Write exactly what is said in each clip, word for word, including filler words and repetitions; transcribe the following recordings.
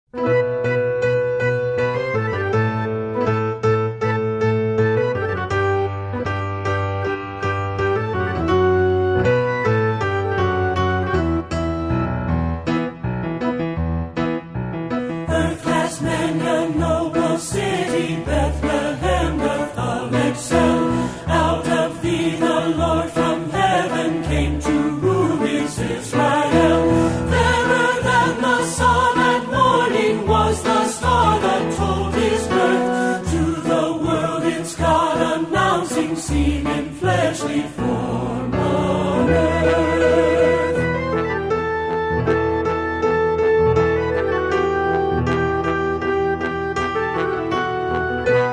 Thank you.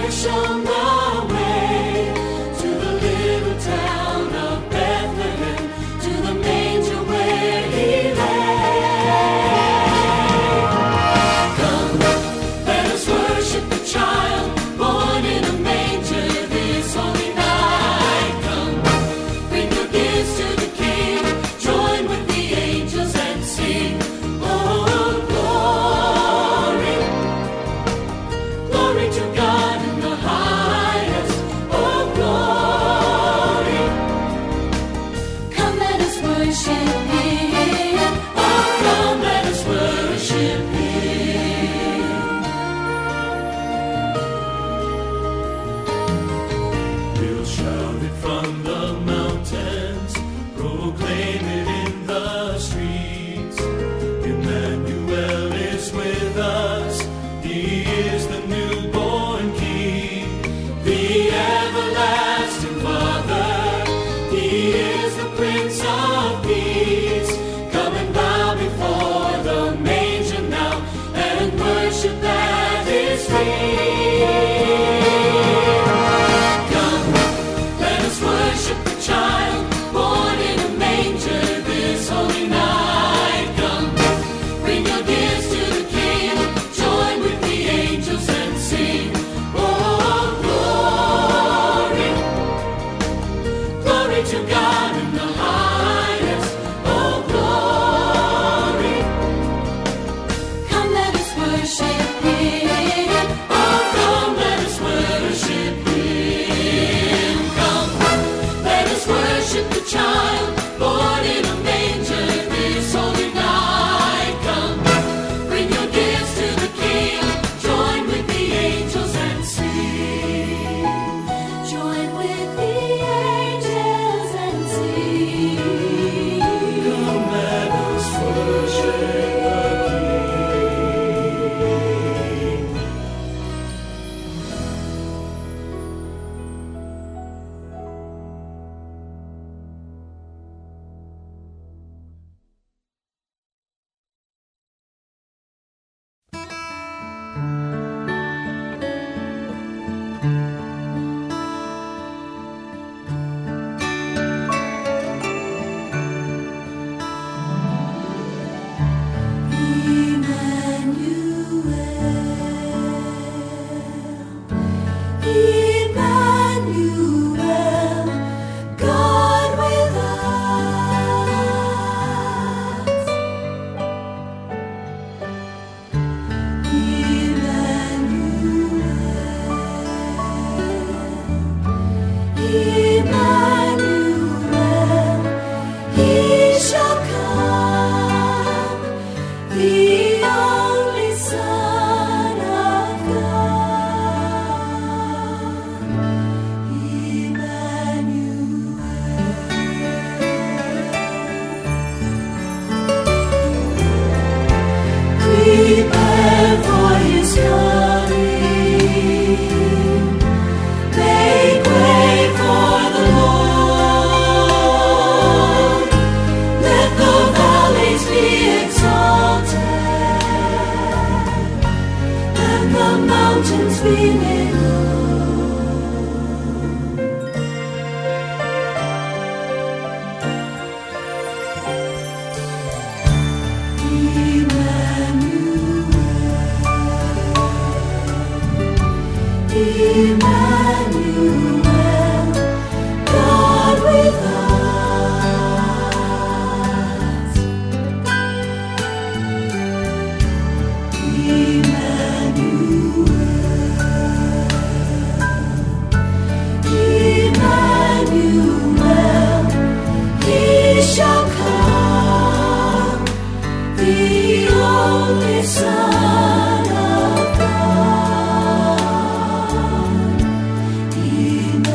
Emmanuel,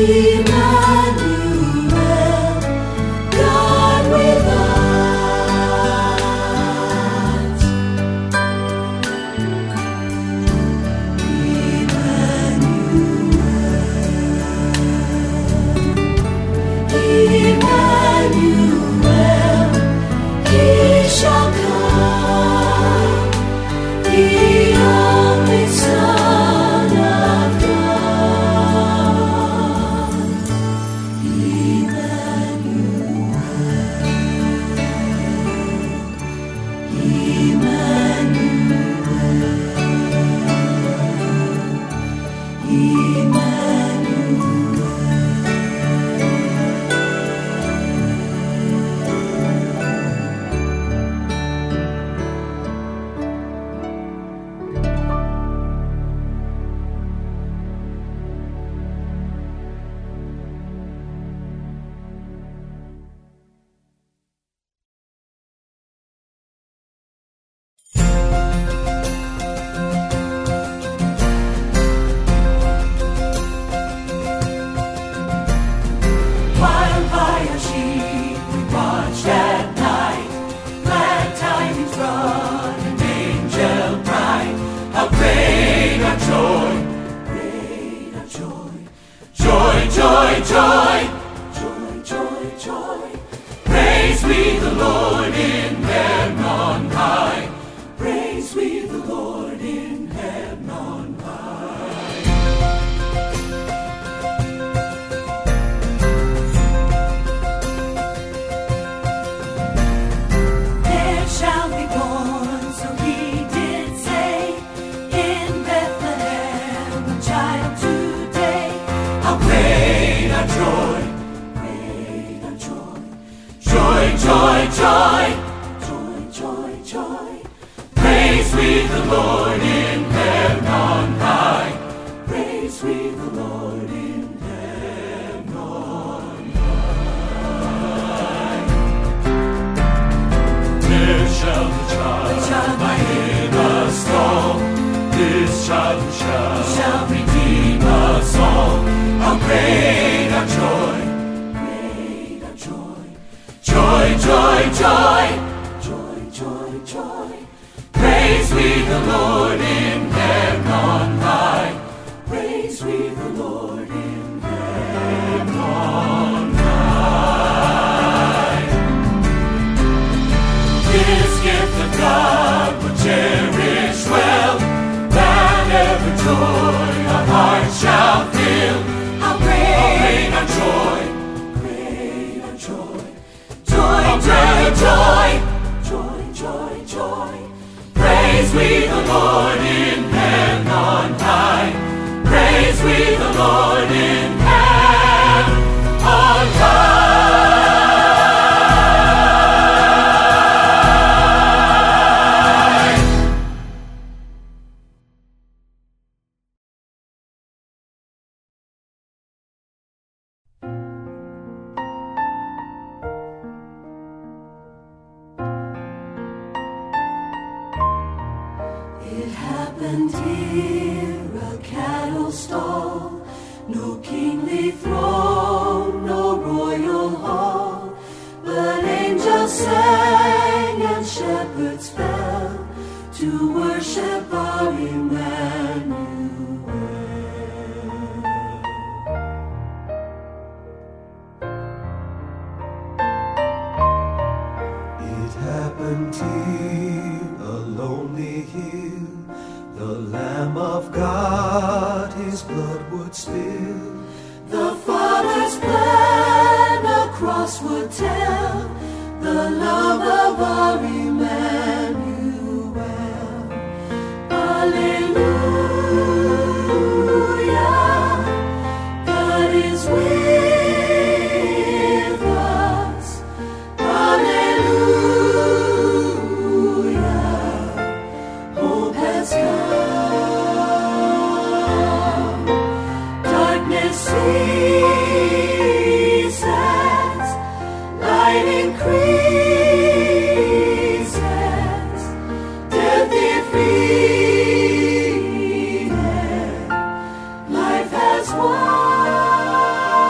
Life has won.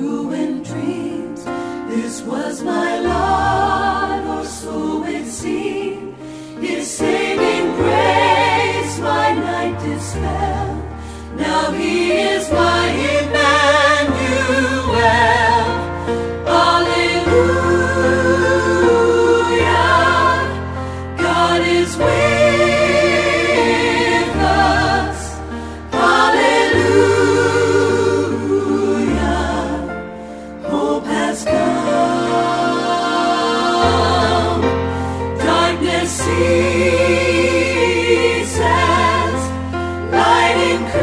ruined dreams. This was my lot, or so it seemed. His saving grace my night dispelled. Now he is my Emmanuel. Hallelujah. God is with us. Hallelujah. Hope has come. Darkness ceases. Light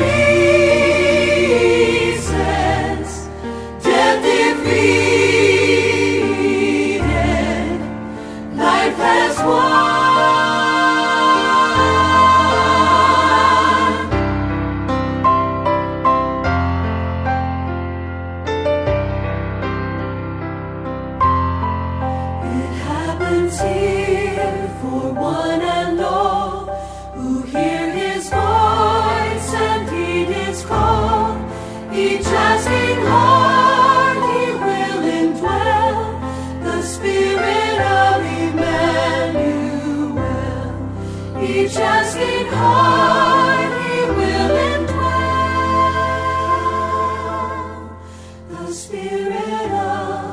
increases. Death defeated. Life has won. It happens here for one and all who hear his voice and heed his call. Each asking heart he will indwell the spirit of Emmanuel. Each asking heart he will indwell the spirit of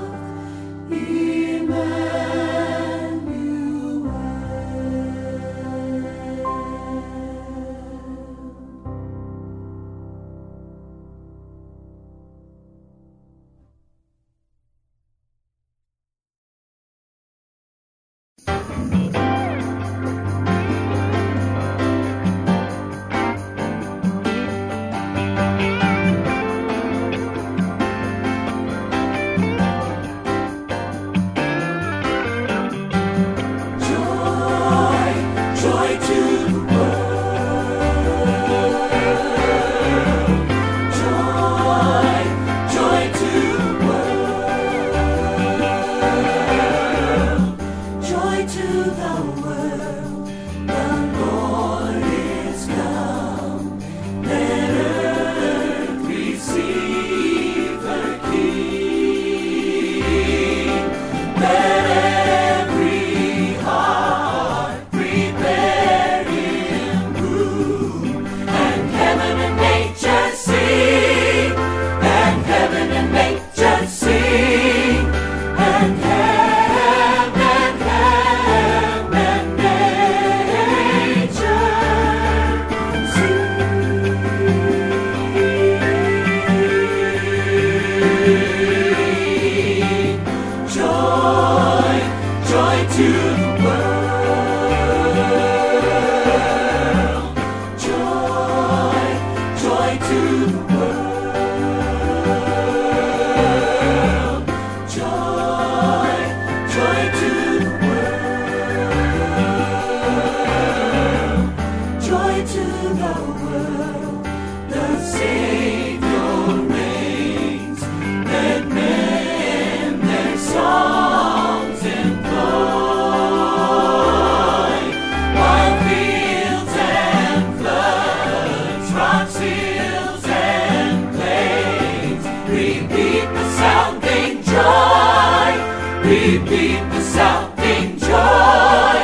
repeat the sounding joy.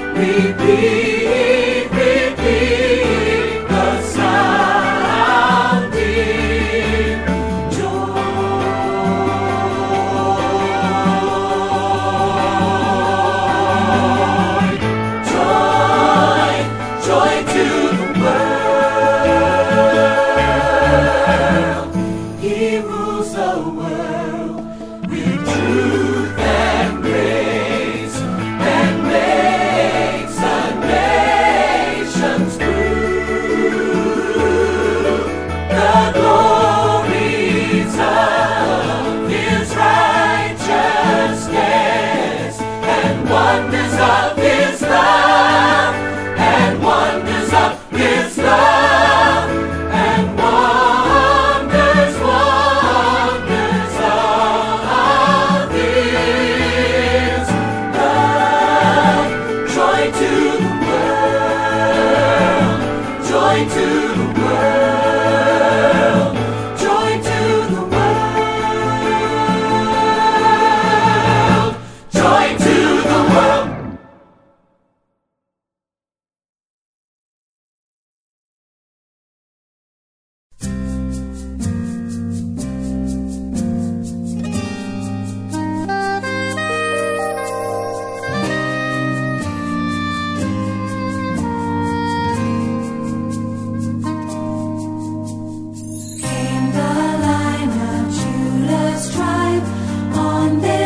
Repeat, repeat the sounding joy. Joy, joy to the world. He rules the world with truth and grace.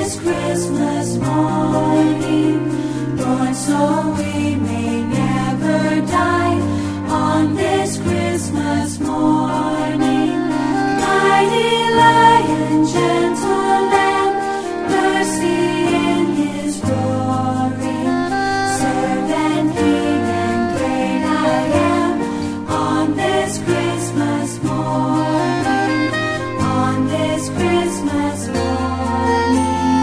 this Christmas morning, born so we may never die. On this Christmas morning, mighty Lion, gentle Lamb, mercy in His roaring, servant King and great I am. On this Christmas morning, on this Christmas morning,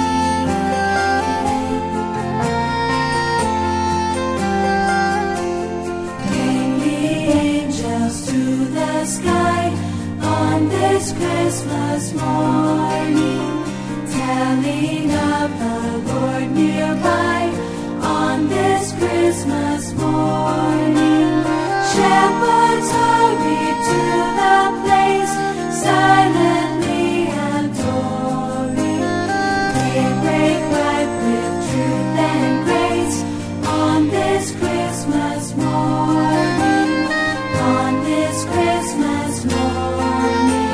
came the angels to the sky. On this Christmas morning, telling of the Lord nearby. On this Christmas morning, shepherds hurried to the place, silently adoring, daybreak ripe with truth and grace. On this Christmas morning, on this Christmas morning,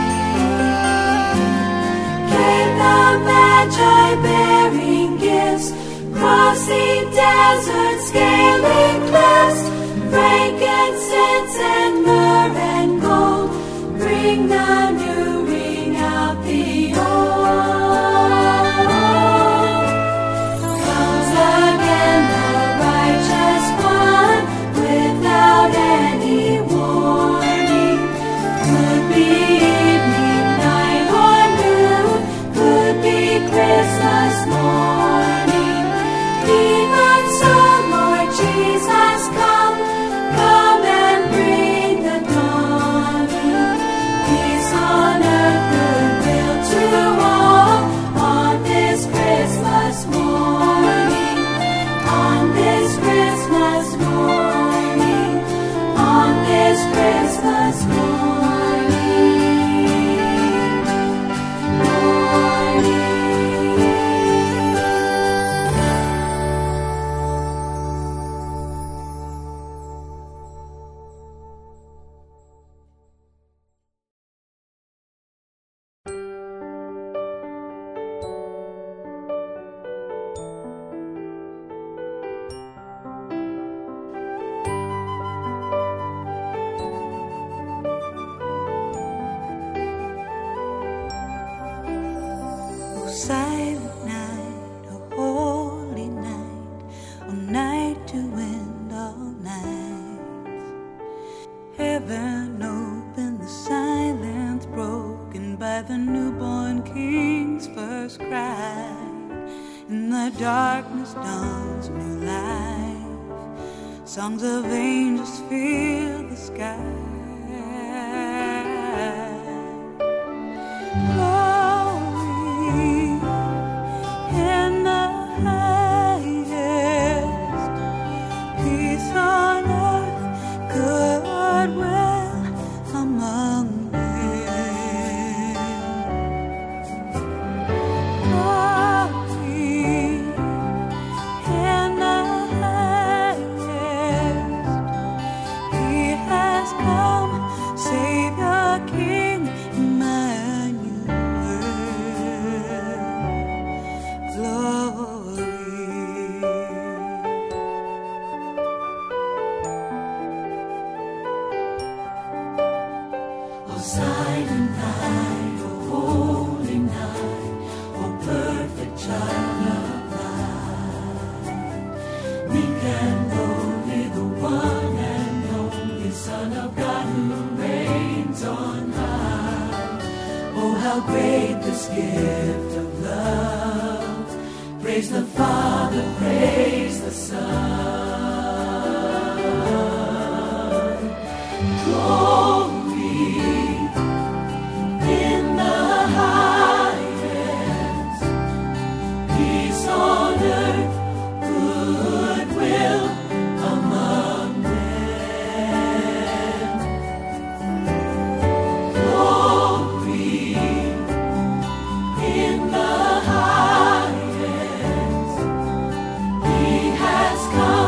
came the Magi bearing gifts, crossing deserts, scaling cliffs, frankincense and myrrh and gold, bring the new, ring out the old. Comes again the righteous one, without any warning. Could be evening, night or noon, could be Christmas morning. Even so, Lord Jesus, come, come and bring the dawning. Peace on earth, goodwill to all. On this Christmas morning, on this Christmas morning, on this Christmas morning, morning. Oh, silent night, oh, holy night, oh, night to end all nights. Heaven open, the silence broken by the newborn King's first cry. In the darkness dawns new life, songs of angels fill the sky. Glory in the highest, peace on earth, goodwill among men. Glory in the highest, He has come, Savior, King, Emmanuel. Glory. O silent night, O holy night, O perfect child of light, meek and lowly, the one and only Son of God who reigns on high. Oh, how great this gift of love! Praise the Father, praise the Son. Glory in the highest, peace on earth, goodwill among men. Glory in the highest, He has come.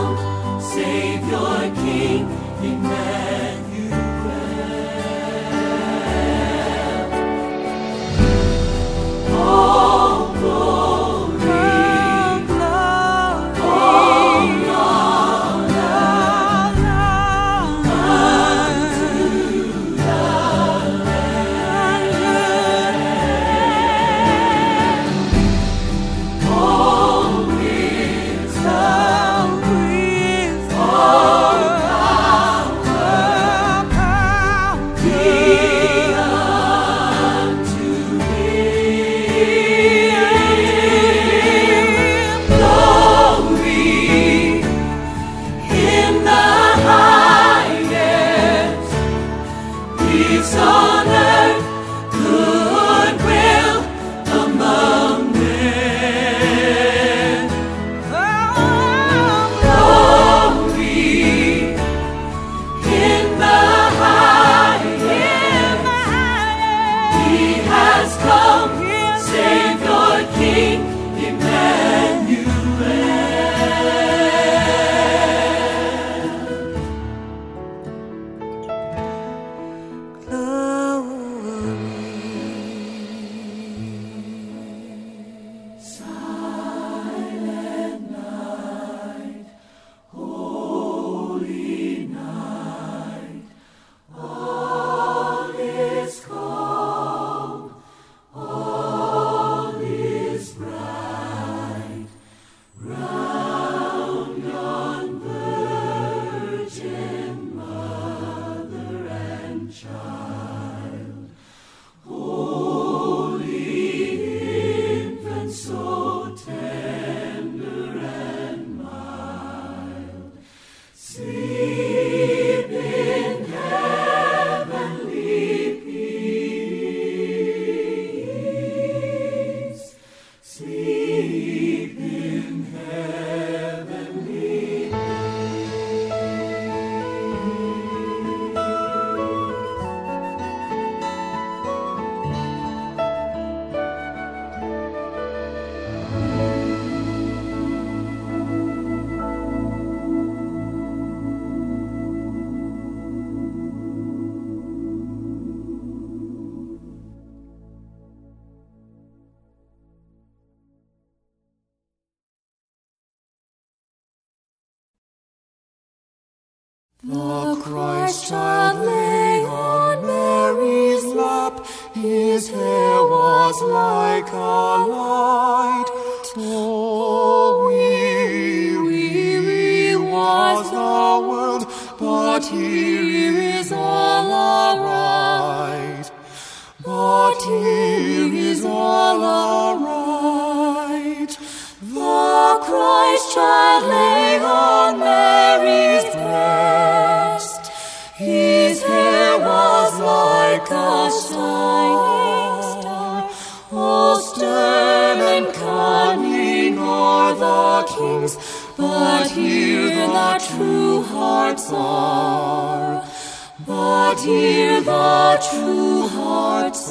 Christ child lay on Mary's lap, his hair was like a light. Oh, weary, weary was the world, but here is all aright. But here is all aright. The Christ child lay on Mary's breast. His hair was like a shining star. Oh, stern and cunning are the kings, but here the true hearts are. But here the true hearts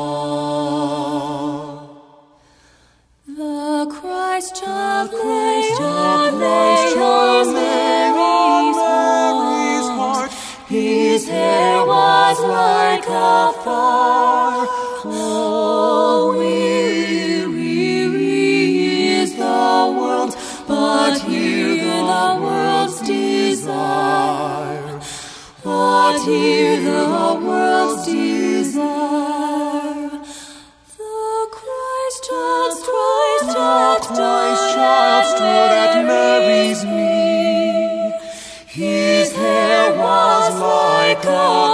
are. The Christ child lay on Mary's heart. His hair was like a fire. Oh, weary, weary is the world, but here the world's desire. But here the world's desire. The Christ child, Christ child, Christ child stood at Mary's knee. His hair was like a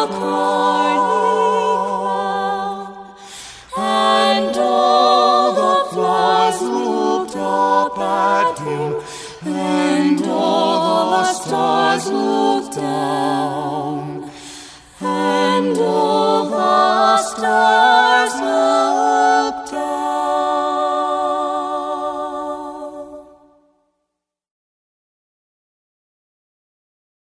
crown, and all the flies looked up at him, and all the stars looked down.